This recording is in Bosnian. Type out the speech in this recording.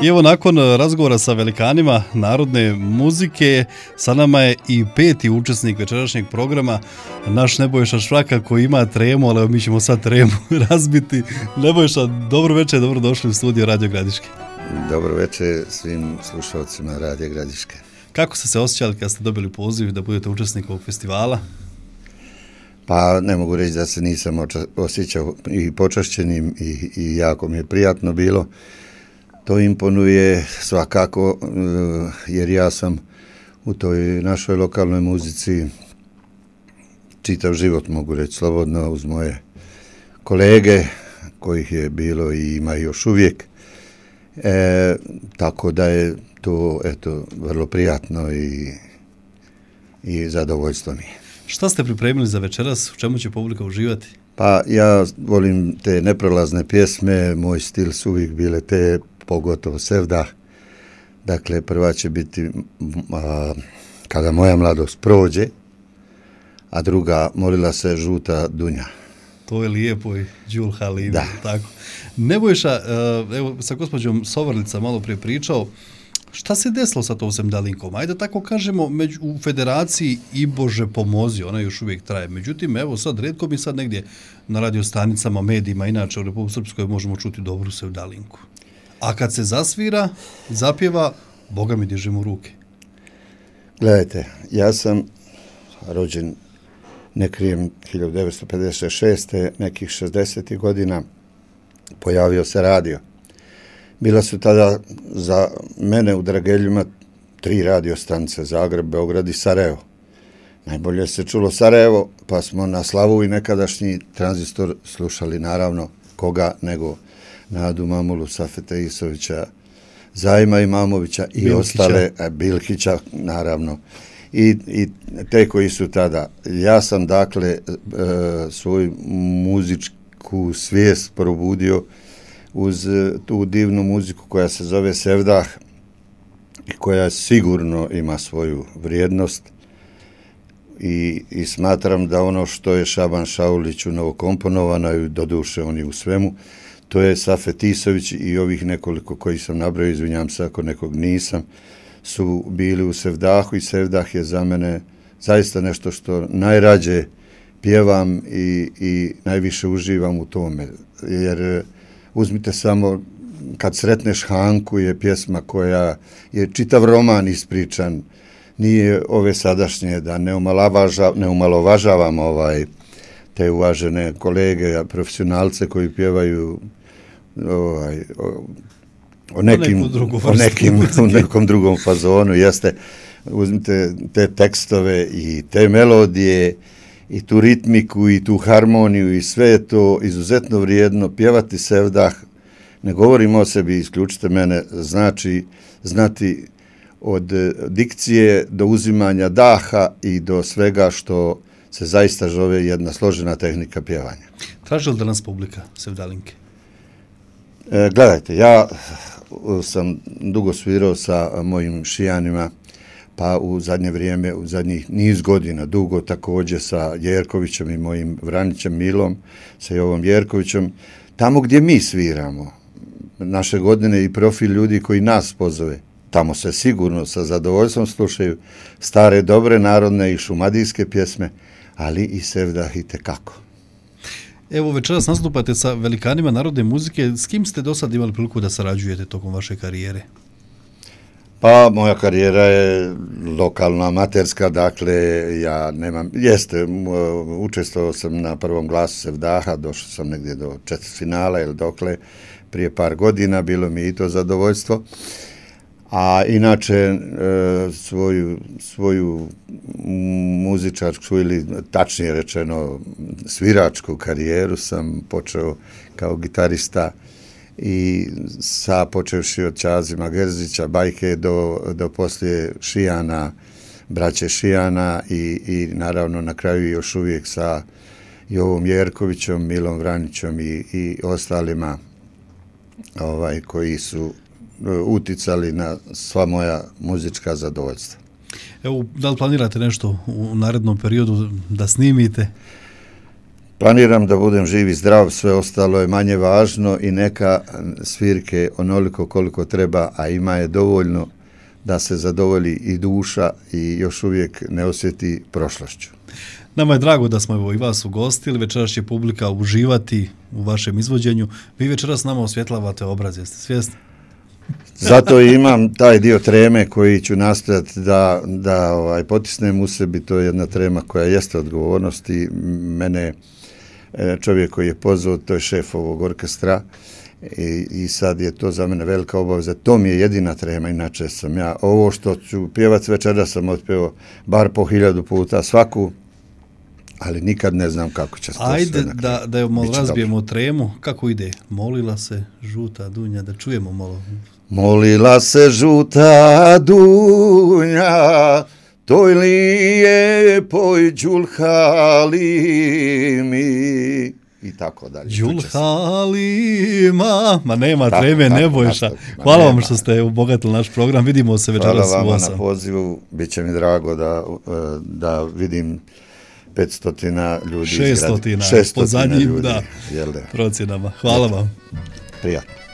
I evo nakon razgovora sa velikanima narodne muzike, sa nama je i peti učesnik večerašnjeg programa, naš Nebojša Švraka koji ima tremu, ali mi ćemo sad tremu razbiti. Nebojša, dobro večer, dobrodošli u studio Radio Gradiške. Dobro večer svim slušalcima Radio Gradiške. Kako ste se osjećali kad ste dobili poziv da budete učesnik ovog festivala? Pa ne mogu reći da se nisam osjećao i počašćenim i jako mi je prijatno bilo. To imponuje svakako jer ja sam u toj našoj lokalnoj muzici čitav život, mogu reći slobodno, uz moje kolege kojih je bilo i ima još uvijek. Tako da je to vrlo prijatno i zadovoljstvo mi je. Šta ste pripremili za večeras? U čemu će publika uživati? Pa ja volim te neprolazne pjesme, moj stil su uvijek bile te, pogotovo Sevdah. Dakle, prva će biti Kada moja mladost prođe, a druga Molila se žuta dunja. To je lijepo i Đul Halimi. Da. Tako. Nebojša, evo sa gospođom Sovrlica malo prije pričao, šta se desilo sa tom Sevdalinkom? Ajde tako kažemo, u federaciji i Bože pomozi, ona još uvijek traje. Međutim, evo sad, redko mi sad negdje na radiostanicama, medijima, inače u Republike Srpskoj možemo čuti dobru Sevdalinku. A kad se zasvira, zapjeva, Boga mi dižemo ruke. Gledajte, ja sam rođen, ne krijem, 1956. nekih 60. godina pojavio se radio. Bila su tada za mene u Drageljima 3 radiostanice, Zagreb, Beograd i Sarajevo. Najbolje se čulo Sarajevo, pa smo na slavu i nekadašnji tranzistor slušali naravno koga nego Nadu Mamulu, Safeta Isovića, Zajma Imamovića i Bilkića. Ostale, Bilkića naravno. I te koji su tada. Ja sam dakle svoju muzičku svijest probudio uz tu divnu muziku koja se zove Sevdah i koja sigurno ima svoju vrijednost i smatram da ono što je Šaban Šaulić u novokomponovano i doduše on je u svemu, to je Safet Isović i ovih nekoliko koji sam nabrojao, izvinjam se ako nekog nisam, su bili u Sevdahu i Sevdah je za mene zaista nešto što najrađe pjevam i najviše uživam u tome, jer uzmite samo Kad sretneš Hanku je pjesma koja je čitav roman ispričan, nije ove sadašnje, da ne omalovažavam te uvažene kolege, profesionalce koji pjevaju o nekom drugom fazonu, jeste, uzmite te tekstove i te melodije i tu ritmiku i tu harmoniju i sve je to izuzetno vrijedno. Pjevati Sevdah, ne govorim o sebi, isključite mene, znači znati od dikcije do uzimanja daha i do svega što se zaista zove jedna složena tehnika pjevanja. Traži li da nas publika Sevdalinke? Gledajte, ja sam dugo svirao sa mojim šijanima, pa u zadnje vrijeme, u zadnjih niz godina, dugo također sa Jerkovićem i mojim Vranićem Milom, sa Jovom Jerkovićem, tamo gdje mi sviramo, naše godine i profil ljudi koji nas pozove, tamo se sigurno sa zadovoljstvom slušaju stare, dobre, narodne i šumadijske pjesme, ali i Sevdah itekako. Evo, večeras nastupate sa velikanima narodne muzike. S kim ste do sad imali priliku da sarađujete tokom vaše karijere? Pa, moja karijera je lokalna, amaterska, dakle, ja nemam, učestvovao sam na prvom glasu Sevdaha, došao sam negdje do četvrtfinala ili dokle, prije par godina, bilo mi i to zadovoljstvo. A inače, svoju muzičarsku ili tačnije rečeno sviračku karijeru sam počeo kao gitarista i počevši od Ćazima Gerzića, Bajke do poslije Šijana, braće Šijana i naravno na kraju još uvijek sa Jovom Jerkovićem, Milom Vranićem i ostalima koji su uticali na sva moja muzička zadovoljstva. Evo, da li planirate nešto u narednom periodu da snimite? Planiram da budem živ i zdrav, sve ostalo je manje važno i neka svirke onoliko koliko treba, a ima je dovoljno da se zadovolji i duša i još uvijek ne osjeti prošlošću. Nama je drago da smo evo i vas ugostili, večeras će publika uživati u vašem izvođenju. Vi večeras nama osvjetlavate obraz, jeste svjesni? Zato imam taj dio treme koji ću nastojati da potisnem u sebi, to je jedna trema koja jeste odgovornost i mene čovjek koji je pozvao, to je šef ovog orkestra i sad je to za mene velika obaveza. To mi je jedina trema, inače sam ja, ovo što ću pjevati večera sam otpjevao bar po 1000 puta svaku, ali nikad ne znam kako će se to sve na kraju. Ajde da malo razbijemo tremu, kako ide? Molila se žuta Dunja, da čujemo malo. Molila se žuta Dunja, toj lijepoj Đulhalimi i tako dalje. Đulhalima, ma nema treme, Nebojša. Hvala vam što ste obogatili naš program, vidimo se večeras u 8. Hvala vama na pozivu, bit će mi drago da vidim 500 ljudi. 600 po zadnjim, ljudi, da, procjenama. Hvala vam. Prijatno.